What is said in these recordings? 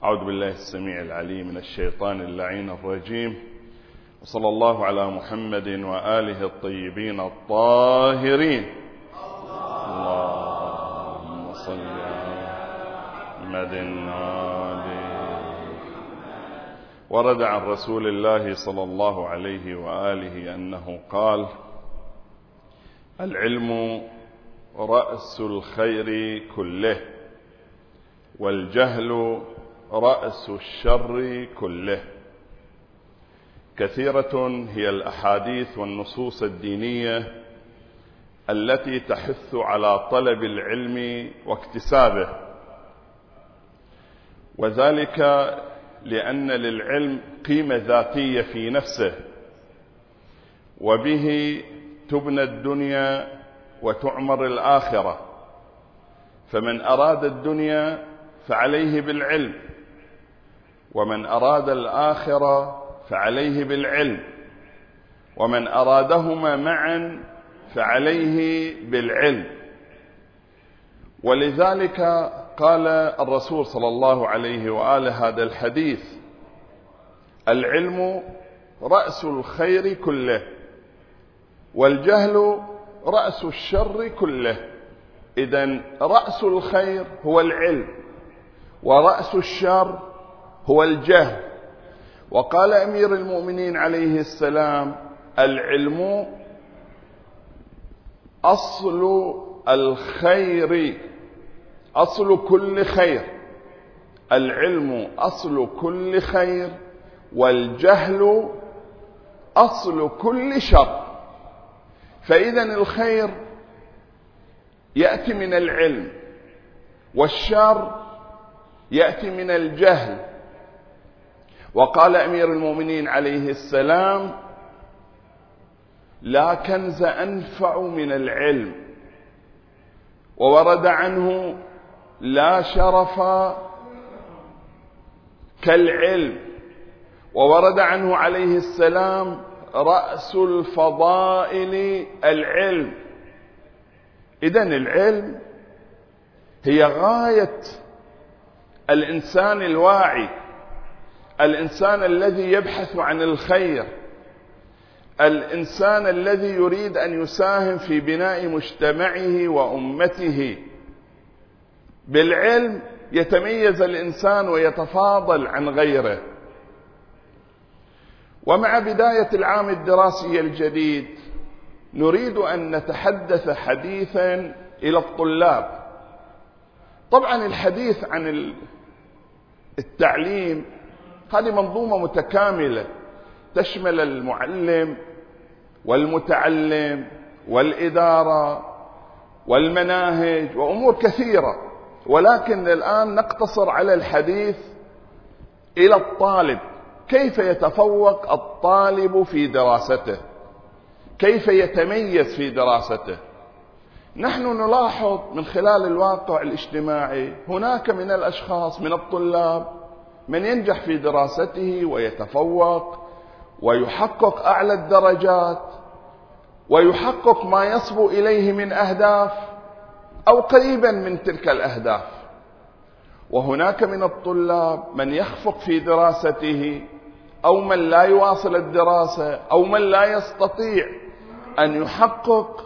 أعوذ بالله السميع العليم من الشيطان اللعين الرجيم، وصلى الله على محمد وآله الطيبين الطاهرين. اللهم صل على محمد ورد عن رسول الله صلى الله عليه وآله أنه قال: العلم رأس الخير كله، والجهل رأس الشر كله. كثيرة هي الأحاديث والنصوص الدينية التي تحث على طلب العلم واكتسابه، وذلك لأن للعلم قيمة ذاتية في نفسه، وبه تبنى الدنيا وتعمر الآخرة. فمن أراد الدنيا فعليه بالعلم، ومن أراد الآخرة فعليه بالعلم، ومن أرادهما معا فعليه بالعلم. ولذلك قال الرسول صلى الله عليه وآله هذا الحديث: العلم رأس الخير كله، والجهل رأس الشر كله. إذن رأس الخير هو العلم، ورأس الشر هو الجهل. وقال أمير المؤمنين عليه السلام: العلم أصل الخير، أصل كل خير. العلم أصل كل خير، والجهل أصل كل شر. فإذا الخير يأتي من العلم، والشر يأتي من الجهل. وقال أمير المؤمنين عليه السلام: لا كنز أنفع من العلم. وورد عنه: لا شرف كالعلم. وورد عنه عليه السلام: رأس الفضائل العلم. إذن العلم هي غاية الإنسان الواعي، الإنسان الذي يبحث عن الخير، الإنسان الذي يريد أن يساهم في بناء مجتمعه وأمته. بالعلم يتميز الإنسان ويتفاضل عن غيره. ومع بداية العام الدراسي الجديد نريد أن نتحدث حديثا إلى الطلاب. طبعا الحديث عن التعليم هذه منظومة متكاملة تشمل المعلم والمتعلم والإدارة والمناهج وأمور كثيرة، ولكن الآن نقتصر على الحديث إلى الطالب. كيف يتفوق الطالب في دراسته؟ كيف يتميز في دراسته؟ نحن نلاحظ من خلال الواقع الاجتماعي هناك من الأشخاص من الطلاب من ينجح في دراسته ويتفوق ويحقق أعلى الدرجات ويحقق ما يصبو إليه من أهداف أو قريبا من تلك الأهداف. وهناك من الطلاب من يخفق في دراسته، أو من لا يواصل الدراسة، أو من لا يستطيع أن يحقق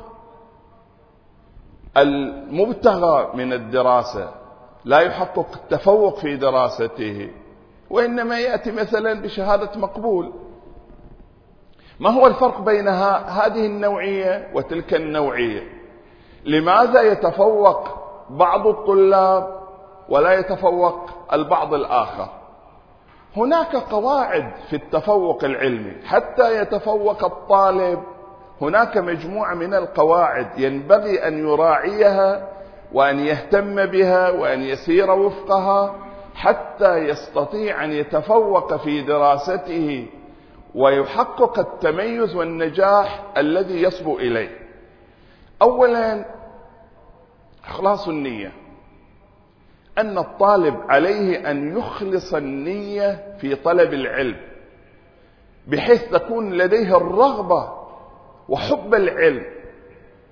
المبتغى من الدراسة، لا يحقق التفوق في دراسته، وإنما يأتي مثلا بشهادة مقبول. ما هو الفرق بين هذه النوعية وتلك النوعية؟ لماذا يتفوق بعض الطلاب ولا يتفوق البعض الآخر؟ هناك قواعد في التفوق العلمي. حتى يتفوق الطالب هناك مجموعة من القواعد ينبغي أن يراعيها وأن يهتم بها وأن يسير وفقها حتى يستطيع أن يتفوق في دراسته ويحقق التميز والنجاح الذي يصبو إليه. أولا، إخلاص النية. أن الطالب عليه أن يخلص النية في طلب العلم بحيث تكون لديه الرغبة وحب العلم.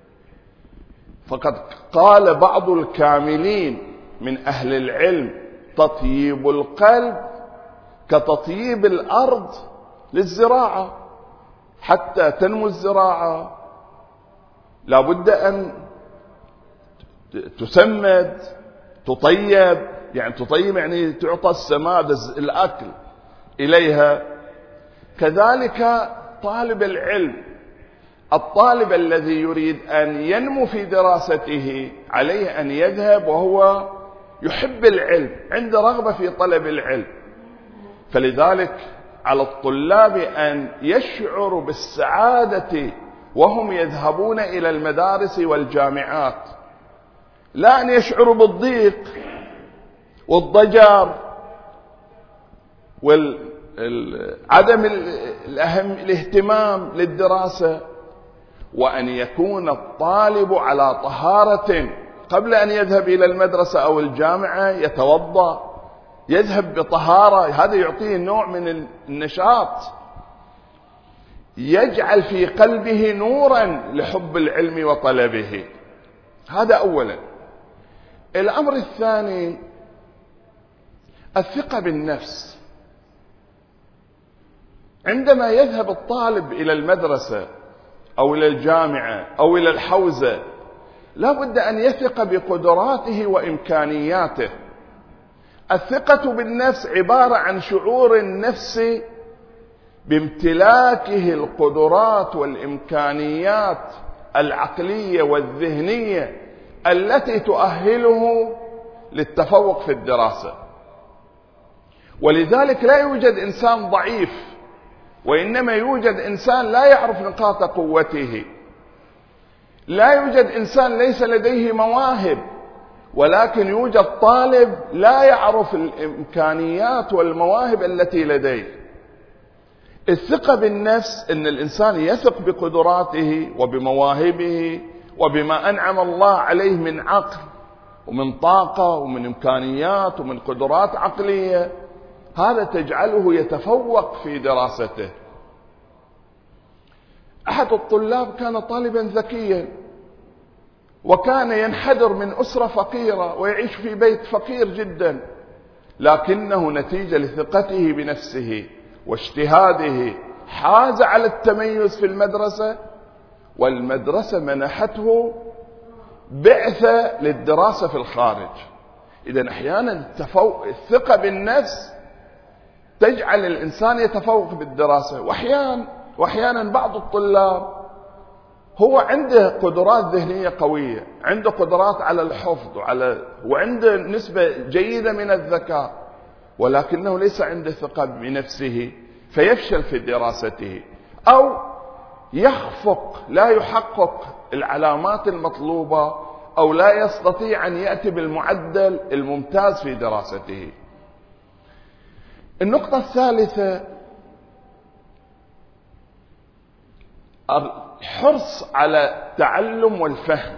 فقد قال بعض الكاملين من أهل العلم تطيب القلب كتطيب الأرض للزراعة. حتى تنمو الزراعة لا بد أن تسمد، تطيب، يعني تطيب يعني تعطى السماد الأكل إليها. كذلك طالب العلم، الطالب الذي يريد أن ينمو في دراسته عليه أن يذهب وهو يحب العلم، عنده رغبة في طلب العلم. فلذلك على الطلاب أن يشعروا بالسعادة وهم يذهبون إلى المدارس والجامعات، لا أن يشعروا بالضيق والضجر وعدم الاهتمام للدراسة. وأن يكون الطالب على طهارة قبل أن يذهب إلى المدرسة أو الجامعة، يتوضأ، يذهب بطهارة، هذا يعطيه نوع من النشاط، يجعل في قلبه نورا لحب العلم وطلبه. هذا أولا. الأمر الثاني الثقة بالنفس. عندما يذهب الطالب إلى المدرسة أو إلى الجامعة أو إلى الحوزة لا بد أن يثق بقدراته وإمكانياته. الثقة بالنفس عبارة عن شعور النفس بامتلاكه القدرات والإمكانيات العقلية والذهنية التي تؤهله للتفوق في الدراسة. ولذلك لا يوجد إنسان ضعيف، وإنما يوجد إنسان لا يعرف نقاط قوته. لا يوجد إنسان ليس لديه مواهب، ولكن يوجد طالب لا يعرف الإمكانيات والمواهب التي لديه. الثقة بالنفس إن الإنسان يثق بقدراته وبمواهبه وبما أنعم الله عليه من عقل ومن طاقة ومن إمكانيات ومن قدرات عقلية، هذا تجعله يتفوق في دراسته. أحد الطلاب كان طالبا ذكيا، وكان ينحدر من أسرة فقيرة ويعيش في بيت فقير جدا، لكنه نتيجة لثقته بنفسه واجتهاده حاز على التميز في المدرسة، والمدرسة منحته بعثة للدراسة في الخارج. إذن أحيانا الثقة بالنفس تجعل الإنسان يتفوق بالدراسة. وأحيانا بعض الطلاب هو عنده قدرات ذهنية قوية، عنده قدرات على الحفظ وعنده نسبة جيدة من الذكاء، ولكنه ليس عنده ثقة بنفسه فيفشل في دراسته، أو يخفق لا يحقق العلامات المطلوبة، أو لا يستطيع أن يأتي بالمعدل الممتاز في دراسته. النقطة الثالثة الحرص على التعلم والفهم.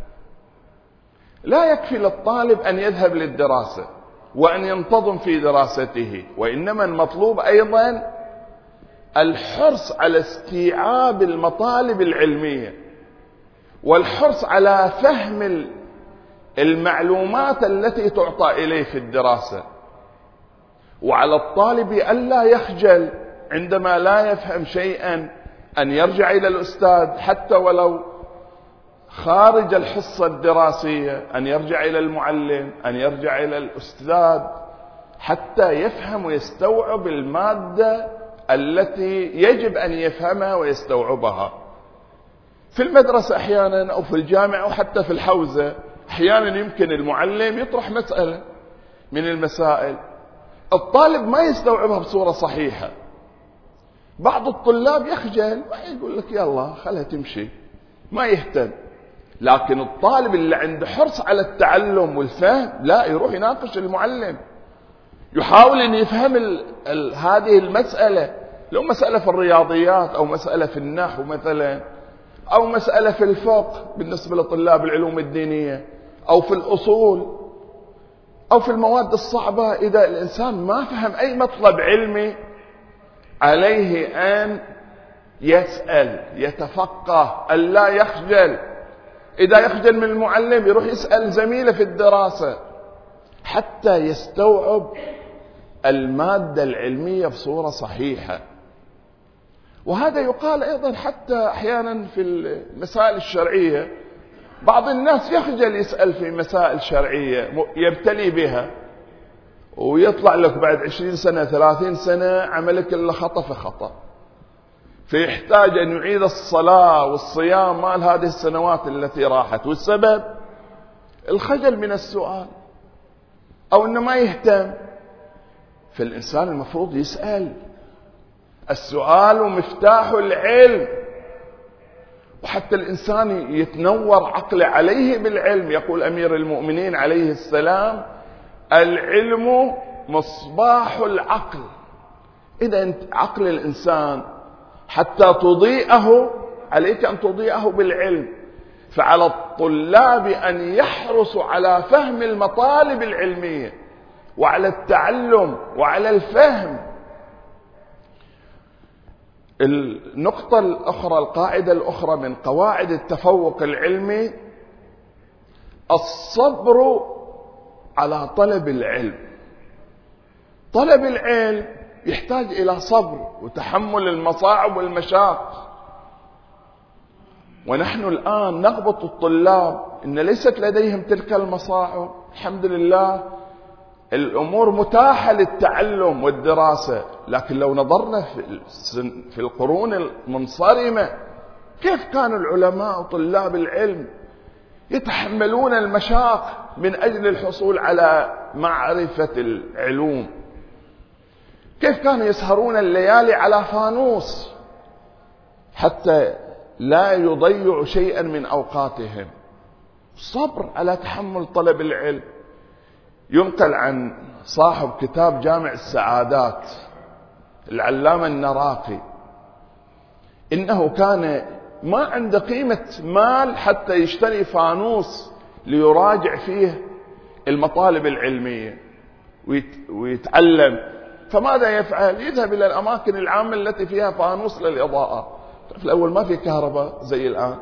لا يكفي للطالب أن يذهب للدراسة وأن ينتظم في دراسته، وإنما المطلوب أيضا الحرص على استيعاب المطالب العلمية والحرص على فهم المعلومات التي تعطى إليه في الدراسة. وعلى الطالب ألا يخجل عندما لا يفهم شيئا أن يرجع إلى الأستاذ، حتى ولو خارج الحصة الدراسية، أن يرجع إلى المعلم، أن يرجع إلى الأستاذ، حتى يفهم ويستوعب المادة التي يجب أن يفهمها ويستوعبها. في المدرسة أحيانا أو في الجامعة أو حتى في الحوزة أحيانا يمكن المعلم يطرح مسألة من المسائل الطالب ما يستوعبها بصورة صحيحة. بعض الطلاب يخجل يقول لك يلا خلها تمشي، ما يهتم. لكن الطالب اللي عنده حرص على التعلم والفهم لا، يروح يناقش المعلم، يحاول أن يفهم هذه المسألة، لو مسألة في الرياضيات أو مسألة في النحو مثلا، أو مسألة في الفقه بالنسبة لطلاب العلوم الدينية، أو في الأصول، أو في المواد الصعبة. إذا الإنسان ما فهم أي مطلب علمي عليه أن يسأل، يتفقه، ألا يخجل. إذا يخجل من المعلم يروح يسأل زميله في الدراسة، حتى يستوعب المادة العلمية بصورة صحيحة. وهذا يقال أيضا حتى أحيانا في المسائل الشرعية، بعض الناس يخجل يسأل في مسائل شرعية يبتلي بها، ويطلع لك بعد 20 سنة 30 سنة عملك إلا خطأ فخطأ، فيحتاج أن يعيد الصلاة والصيام مال هذه السنوات التي راحت. والسبب الخجل من السؤال أو أنه ما يهتم. فالإنسان المفروض يسأل. السؤال مفتاح العلم، وحتى الإنسان يتنور عقله عليه بالعلم. يقول أمير المؤمنين عليه السلام: العلم مصباح العقل. إذا عقل الإنسان حتى تضيئه عليك أن تضيئه بالعلم. فعلى الطلاب أن يحرصوا على فهم المطالب العلمية وعلى التعلم وعلى الفهم. النقطة الأخرى، القاعدة الأخرى من قواعد التفوق العلمي، الصبر على طلب العلم. طلب العلم يحتاج إلى صبر وتحمل المصاعب والمشاق. ونحن الآن نغبط الطلاب إن ليست لديهم تلك المصاعب. الحمد لله الأمور متاحة للتعلم والدراسة، لكن لو نظرنا في القرون المنصرمة كيف كانوا العلماء وطلاب العلم يتحملون المشاق من أجل الحصول على معرفة العلوم، كيف كانوا يسهرون الليالي على فانوس حتى لا يضيعوا شيئا من أوقاتهم. صبر على تحمل طلب العلم. ينقل عن صاحب كتاب جامع السعادات العلامة النراقي إنه كان ما عنده قيمة مال حتى يشتري فانوس ليراجع فيه المطالب العلمية ويتعلم. فماذا يفعل؟ يذهب إلى الأماكن العامة التي فيها فانوس للإضاءة. في الأول ما في كهرباء زي الآن،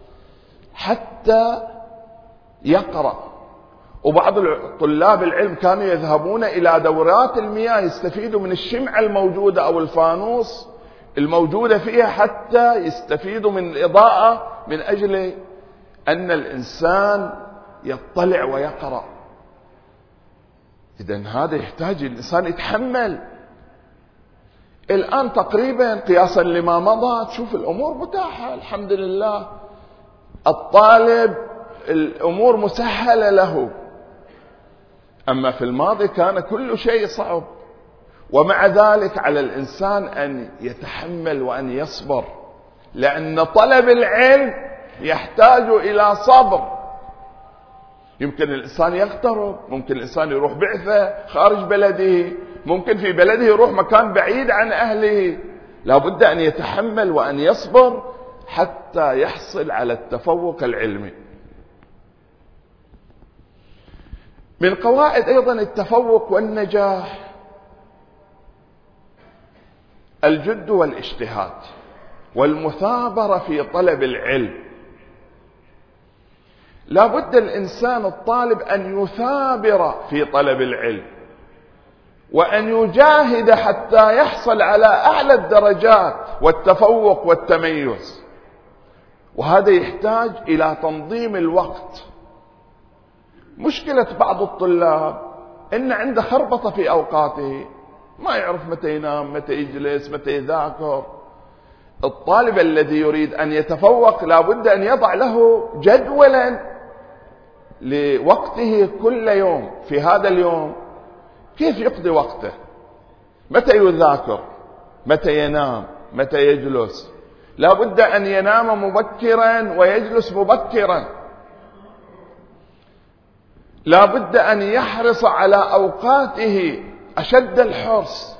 حتى يقرأ. وبعض طلاب العلم كانوا يذهبون إلى دورات المياه يستفيدوا من الشمعة الموجودة أو الفانوس الموجودة فيها حتى يستفيدوا من الإضاءة، من أجل أن الإنسان يطلع ويقرأ. إذن هذا يحتاج الإنسان يتحمل. الآن تقريبا قياسا لما مضى تشوف الأمور متاحة الحمد لله. الطالب الأمور مسهلة له، أما في الماضي كان كل شيء صعب. ومع ذلك على الإنسان أن يتحمل وأن يصبر، لأن طلب العلم يحتاج إلى صبر. يمكن الإنسان يغترب، ممكن الإنسان يروح بعثة خارج بلده، ممكن في بلده يروح مكان بعيد عن أهله. لا بد أن يتحمل وأن يصبر حتى يحصل على التفوق العلمي. من قواعد أيضا التفوق والنجاح الجد والاجتهاد والمثابرة في طلب العلم. لا بد الإنسان الطالب أن يثابر في طلب العلم وأن يجاهد حتى يحصل على أعلى الدرجات والتفوق والتميز. وهذا يحتاج إلى تنظيم الوقت. مشكلة بعض الطلاب إن عنده خربطة في أوقاته، ما يعرف متى ينام، متى يجلس، متى يذاكر. الطالب الذي يريد أن يتفوق لا بد أن يضع له جدولا لوقته كل يوم. في هذا اليوم كيف يقضي وقته، متى يذاكر، متى ينام، متى يجلس. لا بد أن ينام مبكرا ويجلس مبكرا. لا بد أن يحرص على أوقاته أشد الحرص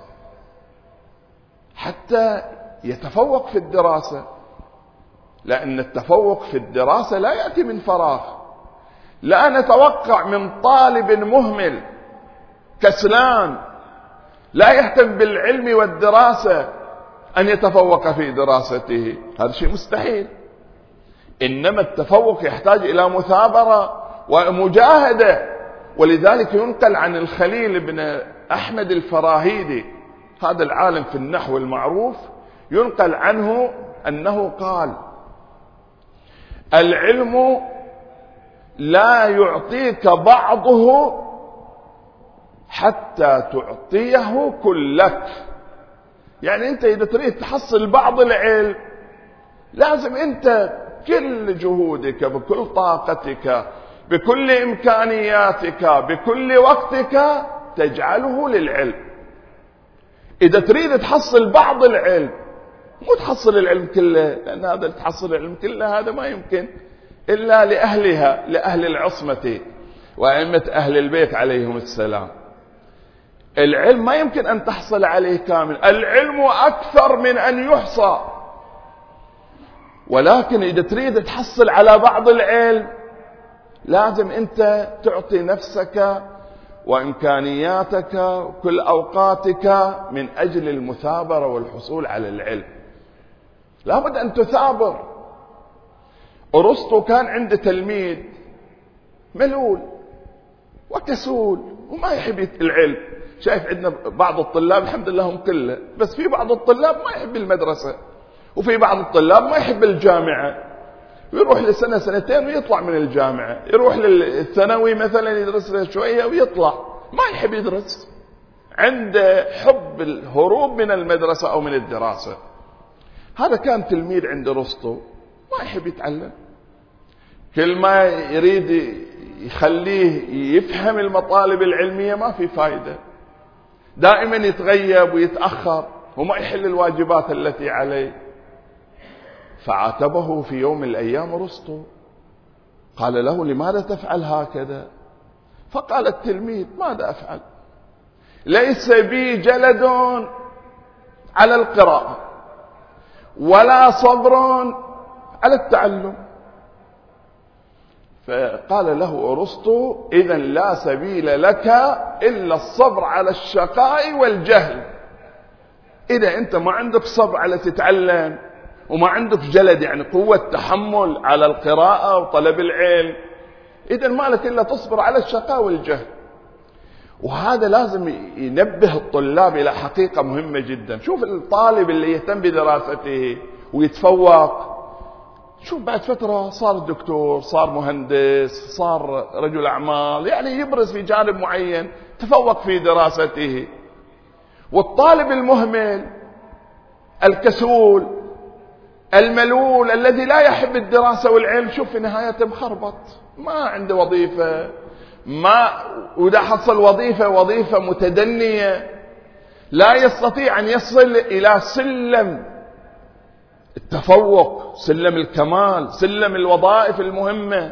حتى يتفوق في الدراسة، لأن التفوق في الدراسة لا يأتي من فراغ. لا نتوقع من طالب مهمل كسلان لا يهتم بالعلم والدراسة أن يتفوق في دراسته، هذا شيء مستحيل. إنما التفوق يحتاج إلى مثابرة ومجاهدة ولذلك ينقل عن الخليل بن أحمد الفراهيدي، هذا العالم في النحو المعروف، ينقل عنه أنه قال: العلم لا يعطيك بعضه حتى تعطيه كلك. يعني أنت إذا تريد تحصل بعض العلم لازم أنت كل جهودك، بكل طاقتك، بكل إمكانياتك، بكل وقتك تجعله للعلم. إذا تريد تحصل بعض العلم، مو تحصل العلم كله، لأن هذا تحصل العلم كله هذا ما يمكن إلا لأهلها، لأهل العصمة وأئمة أهل البيت عليهم السلام. العلم ما يمكن أن تحصل عليه كامل، العلم أكثر من أن يحصى. ولكن إذا تريد تحصل على بعض العلم لازم أنت تعطي نفسك وإمكانياتك وكل أوقاتك من أجل المثابرة والحصول على العلم. لابد أن تثابر. أرسطو كان عنده تلميذ ملول وكسول وما يحب العلم. شايف عندنا بعض الطلاب الحمد لله هم كله، بس في بعض الطلاب ما يحب المدرسة، وفي بعض الطلاب ما يحب الجامعة، ويروح لسنة سنتين ويطلع من الجامعة، يروح للثانوي مثلا يدرس له شوية ويطلع، ما يحب يدرس، عنده حب الهروب من المدرسة أو من الدراسة. هذا كان تلميذ عند أرسطو ما يحب يتعلم، كل ما يريد يخليه يفهم المطالب العلمية ما في فائدة، دائما يتغيب ويتأخر وما يحل الواجبات التي عليه. فعاتبه في يوم من الأيام أرسطو، قال له: لماذا تفعل هكذا؟ فقال التلميذ: ماذا أفعل؟ ليس بي جلد على القراءة ولا صبر على التعلم. فقال له أرسطو: إذن لا سبيل لك إلا الصبر على الشقاء والجهل. إذا أنت ما عندك صبر على تتعلم وما عندك جلد، يعني قوة تحمل على القراءة وطلب العلم، إذن ما لك إلا تصبر على الشقاء والجهل. وهذا لازم ينبه الطلاب إلى حقيقة مهمة جدا. شوف الطالب اللي يهتم بدراسته ويتفوق، شوف بعد فترة صار دكتور، صار مهندس، صار رجل أعمال، يعني يبرز في جانب معين، تفوق في دراسته. والطالب المهمل الكسول الملول الذي لا يحب الدراسة والعلم، شوف في نهايته مخربط، ما عنده وظيفة، وإذا حصل وظيفة متدنية لا يستطيع أن يصل إلى سلم التفوق، سلم الكمال، سلم الوظائف المهمة.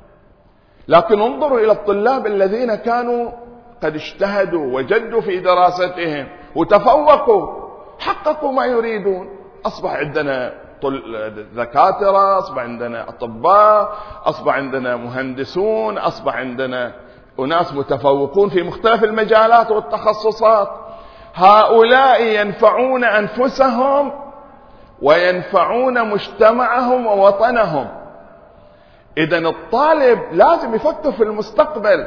لكن انظروا إلى الطلاب الذين كانوا قد اجتهدوا وجدوا في دراستهم وتفوقوا، حققوا ما يريدون. أصبح عندنا دكاترة، أصبح عندنا أطباء، أصبح عندنا مهندسون، أصبح عندنا أناس متفوقون في مختلف المجالات والتخصصات. هؤلاء ينفعون أنفسهم وينفعون مجتمعهم ووطنهم. إذن الطالب لازم يفكر في المستقبل.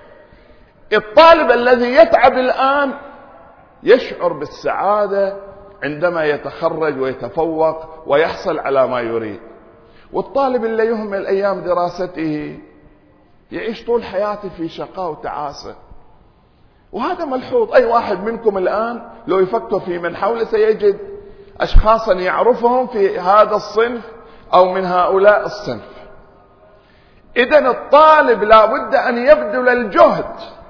الطالب الذي يتعب الآن يشعر بالسعادة عندما يتخرج ويتفوق ويحصل على ما يريد. والطالب اللي يهمل أيام دراسته يعيش طول حياته في شقاء وتعاسة. وهذا ملحوظ. أي واحد منكم الآن لو يفكر في من حوله سيجد أشخاصا يعرفهم في هذا الصنف أو من هؤلاء الصنف. إذن الطالب لا بد أن يبذل الجهد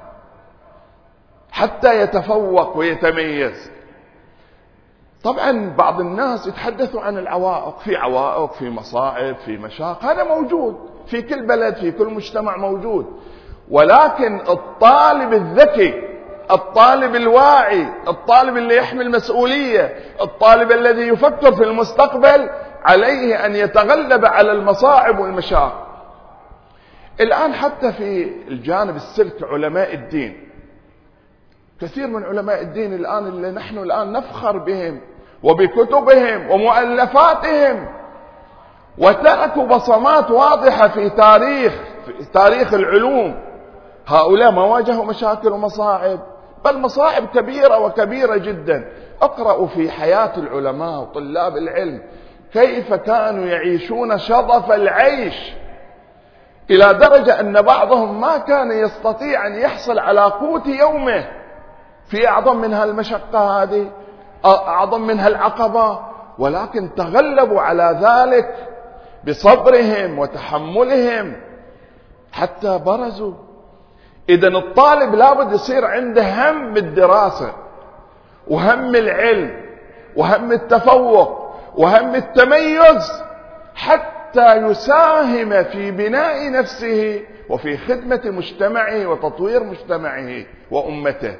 حتى يتفوق ويتميز. طبعا بعض الناس يتحدثوا عن العوائق، في عوائق، في مصاعب، في مشاق، هذا موجود في كل بلد، في كل مجتمع موجود. ولكن الطالب الذكي، الطالب الواعي، الطالب اللي يحمل مسؤولية، الطالب الذي يفكر في المستقبل، عليه أن يتغلب على المصاعب والمشاق. الآن حتى في الجانب السلك علماء الدين، كثير من علماء الدين الآن اللي نحن الآن نفخر بهم وبكتبهم ومؤلفاتهم، وتركوا بصمات واضحة في تاريخ العلوم، هؤلاء ما واجهوا مشاكل ومصاعب، بل مصاعب كبيرة وكبيرة جدا. اقرأوا في حياة العلماء وطلاب العلم كيف كانوا يعيشون شظف العيش، إلى درجة أن بعضهم ما كان يستطيع أن يحصل على قوت يومه في أعظم من هالمشقة هذه، أعظم من هالعقبة، ولكن تغلبوا على ذلك بصبرهم وتحملهم حتى برزوا. إذن الطالب لابد يصير عنده هم الدراسة وهم العلم وهم التفوق وهم التميز، حتى يساهم في بناء نفسه وفي خدمة مجتمعه وتطوير مجتمعه وأمته.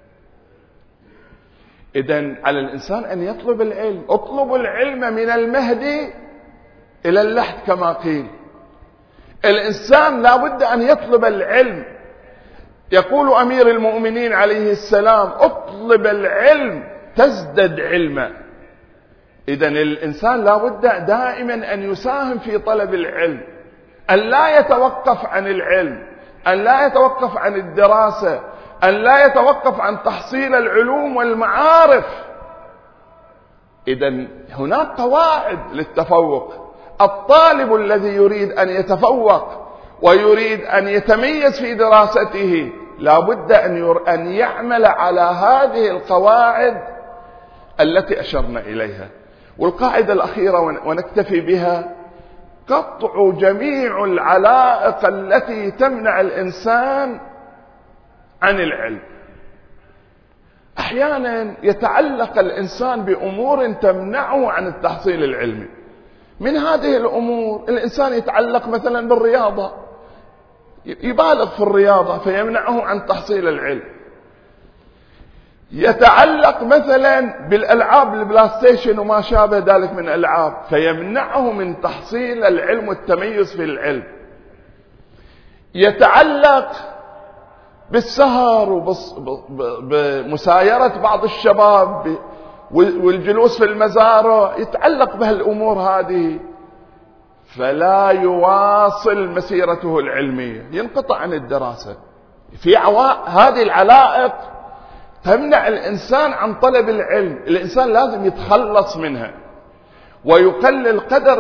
إذن على الإنسان أن يطلب العلم. اطلبوا العلم من المهدي إلى اللحد كما قيل. الإنسان لا بد أن يطلب العلم. يقول أمير المؤمنين عليه السلام: اطلب العلم تزدد علما. إذن الإنسان لا بد دائما أن يساهم في طلب العلم، أن لا يتوقف عن العلم، أن لا يتوقف عن الدراسة، أن لا يتوقف عن تحصيل العلوم والمعارف. إذن هناك قواعد للتفوق. الطالب الذي يريد أن يتفوق ويريد أن يتميز في دراسته لا بد أن يعمل على هذه القواعد التي أشرنا إليها. والقاعدة الأخيرة ونكتفي بها: قطع جميع العلائق التي تمنع الإنسان عن العلم. أحيانا يتعلق الإنسان بأمور تمنعه عن التحصيل العلمي. من هذه الأمور الإنسان يتعلق مثلا بالرياضة، يبالغ في الرياضة فيمنعه عن تحصيل العلم. يتعلق مثلا بالألعاب البلايستيشن وما شابه ذلك من الألعاب فيمنعه من تحصيل العلم والتميز في العلم. يتعلق بالسهر وبمسايرة بعض الشباب والجلوس في المزارع، يتعلق بهالأمور هذه فلا يواصل مسيرته العلمية، ينقطع عن الدراسة. في هذه العلائق تمنع الإنسان عن طلب العلم. الإنسان لازم يتخلص منها ويقلل قدر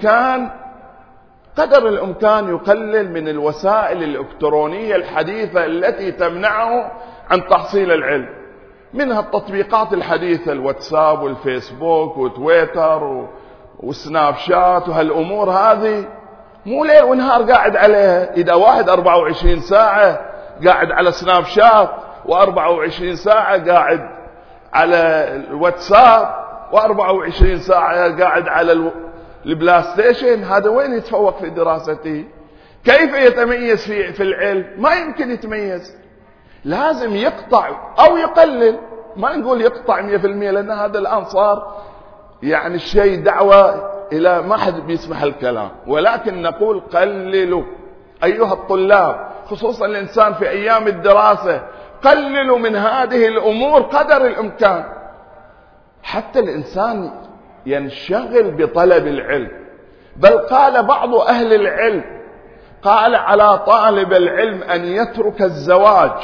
الإمكان يقلل من الوسائل الإلكترونية الحديثة التي تمنعه عن تحصيل العلم، منها التطبيقات الحديثة: الواتساب والفيسبوك وتويتر وسناب شات وهالأمور هذه. مو ليل ونهار قاعد عليها. إذا واحد 24 ساعة قاعد على سناب شات و24 ساعة قاعد على الواتساب و24 ساعة قاعد على البلايستيشن، هذا وين يتفوق في دراسته؟ كيف يتميز في العلم؟ ما يمكن يتميز. لازم يقطع أو يقلل. ما نقول يقطع 100% لأن هذا الآن صار يعني الشيء دعوة إلى ما حد بيسمح الكلام، ولكن نقول قللوا أيها الطلاب، خصوصا الإنسان في أيام الدراسة، قللوا من هذه الأمور قدر الإمكان حتى الإنسان ينشغل بطلب العلم. بل قال بعض أهل العلم: قال على طالب العلم أن يترك الزواج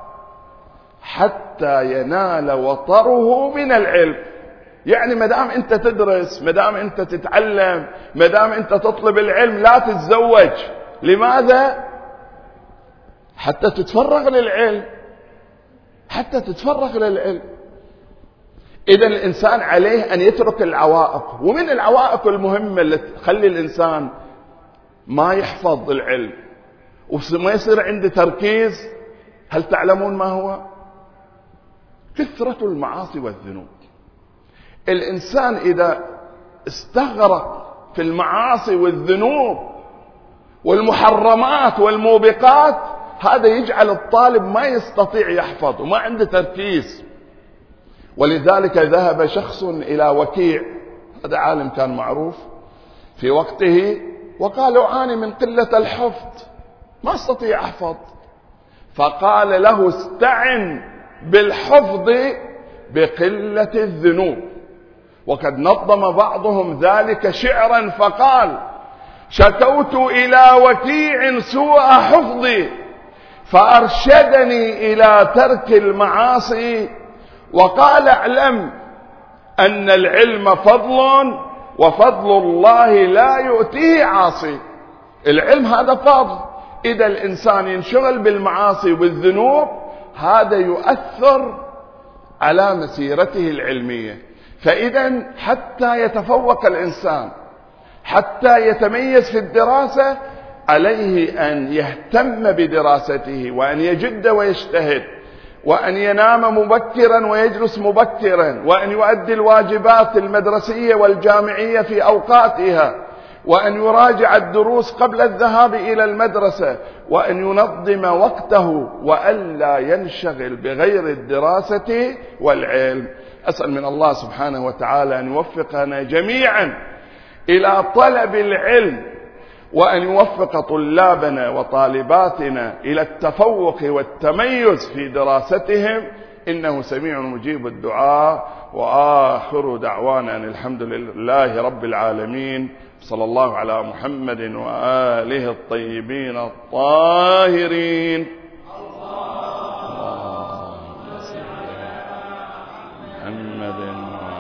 حتى ينال وطره من العلم. يعني مدام أنت تدرس، مدام أنت تتعلم، مدام أنت تطلب العلم، لا تتزوج. لماذا؟ حتى تتفرغ للعلم، حتى تتفرغ للعلم. إذا الإنسان عليه أن يترك العوائق. ومن العوائق المهمة اللي تخلي الإنسان ما يحفظ العلم وما يصير عنده تركيز، هل تعلمون ما هو؟ كثرة المعاصي والذنوب. الإنسان إذا استغرق في المعاصي والذنوب والمحرمات والموبقات، هذا يجعل الطالب ما يستطيع يحفظ وما عنده تركيز. ولذلك ذهب شخص إلى وكيع، هذا عالم كان معروف في وقته، وقال: أعاني من قلة الحفظ، ما استطيع أحفظ. فقال له: استعن بالحفظ بقلة الذنوب. وقد نظم بعضهم ذلك شعرا فقال: شكوت إلى وكيع سوء حفظي فأرشدني إلى ترك المعاصي وقال اعلم أن العلم فضل وفضل الله لا يؤتيه عاصي. العلم هذا فضل، إذا الإنسان ينشغل بالمعاصي والذنوب هذا يؤثر على مسيرته العلمية. فإذا حتى يتفوق الإنسان، حتى يتميز في الدراسة، عليه أن يهتم بدراسته وأن يجد ويجتهد، وأن ينام مبكرا ويجلس مبكرا، وأن يؤدي الواجبات المدرسية والجامعية في أوقاتها، وأن يراجع الدروس قبل الذهاب إلى المدرسة، وأن ينظم وقته، وألا ينشغل بغير الدراسة والعلم. أسأل من الله سبحانه وتعالى أن يوفقنا جميعا إلى طلب العلم، وأن يوفق طلابنا وطالباتنا إلى التفوق والتميز في دراستهم، إنه سميع مجيب الدعاء. وآخر دعوانا أن الحمد لله رب العالمين، صلى الله على محمد وآله الطيبين الطاهرين. اللهم صل على محمد